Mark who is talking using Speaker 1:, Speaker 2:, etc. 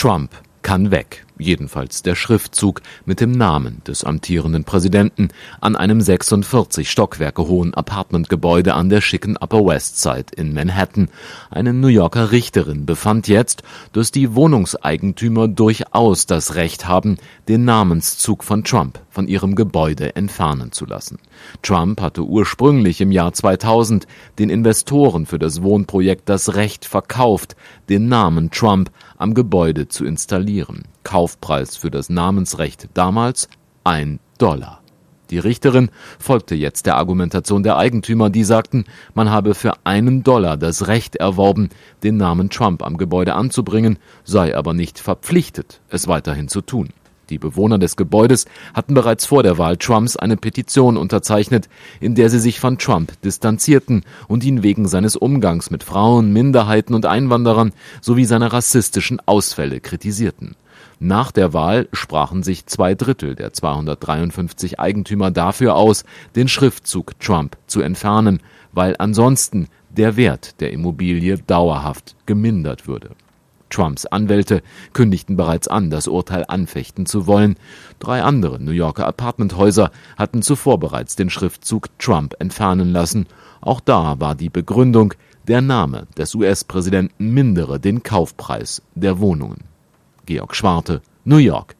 Speaker 1: Trump kann weg. Jedenfalls der Schriftzug mit dem Namen des amtierenden Präsidenten an einem 46 Stockwerke hohen Apartmentgebäude an der schicken Upper West Side in Manhattan. Eine New Yorker Richterin befand jetzt, dass die Wohnungseigentümer durchaus das Recht haben, den Namenszug von Trump von ihrem Gebäude entfernen zu lassen. Trump hatte ursprünglich im Jahr 2000 den Investoren für das Wohnprojekt das Recht verkauft, den Namen Trump am Gebäude zu installieren. Kaufpreis für das Namensrecht damals $1. Die Richterin folgte jetzt der Argumentation der Eigentümer, die sagten, man habe für $1 das Recht erworben, den Namen Trump am Gebäude anzubringen, sei aber nicht verpflichtet, es weiterhin zu tun. Die Bewohner des Gebäudes hatten bereits vor der Wahl Trumps eine Petition unterzeichnet, in der sie sich von Trump distanzierten und ihn wegen seines Umgangs mit Frauen, Minderheiten und Einwanderern sowie seiner rassistischen Ausfälle kritisierten. Nach der Wahl sprachen sich 2/3 der 253 Eigentümer dafür aus, den Schriftzug Trump zu entfernen, weil ansonsten der Wert der Immobilie dauerhaft gemindert würde. Trumps Anwälte kündigten bereits an, das Urteil anfechten zu wollen. 3 andere New Yorker Apartmenthäuser hatten zuvor bereits den Schriftzug Trump entfernen lassen. Auch da war die Begründung, der Name des US-Präsidenten mindere den Kaufpreis der Wohnungen. Georg Schwarte, New York,